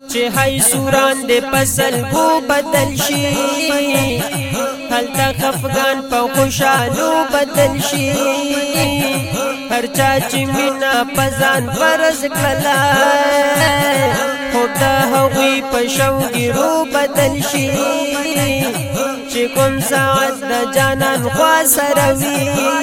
چې هاي سوران دې پسل کو بدل شي هلته خفغان په خوشالو بدل شي هر چا چې مینا پزان فرض کړلا خدا هغوی په شوګیرو بدل شي چې کوم ساعت د جانان خوا سره وي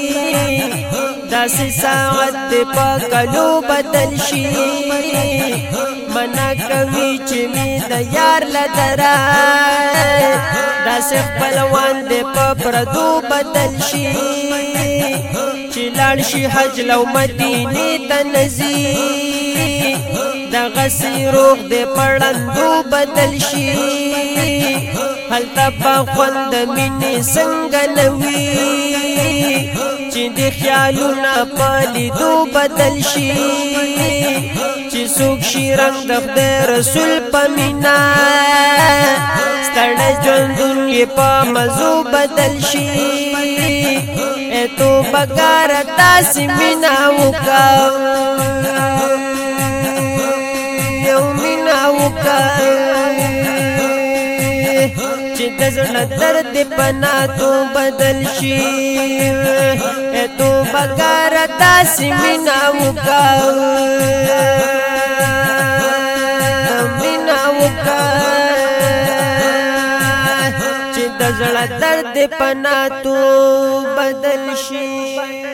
داسې ساعت دې په کلو بدل شي منا کوي چې می د یار لدرا داسې خپلوان دې په پردو بدل شي چې لاړ شي حج لو مدینې ته نزي دغه سی روح دې پړندو بدل شي هلته په خوند مینې څنګه نوي چې د خیالونه په لیدو بدل شي چې څوک شي رنګ د خدای رسول په مینا ستړی ژوندون یې په مزو بدل شي ای تو بګاره داسې مینا وکړه یو مینا وکړه چې د زړه درد په ناتو بدل شي ای تو بګاره داسې مینا وکړه چې د زړه درد په ناتو بدل شي